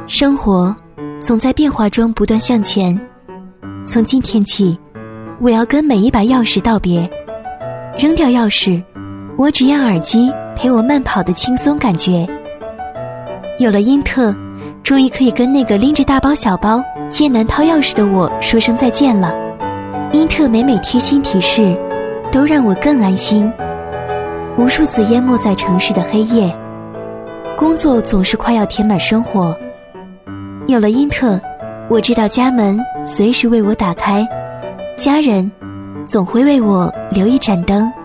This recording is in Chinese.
生活总在变化中不断向前。从今天起，我要跟每一把钥匙道别，扔掉钥匙，我只要耳机陪我慢跑的轻松感觉。有了英特，终于可以跟那个拎着大包小包艰难掏钥匙的我说声再见了。英特每每贴心提示，都让我更安心。无数次淹没在城市的黑夜，工作总是快要填满生活。有了英特，我知道家门随时为我打开，家人总会为我留一盏灯。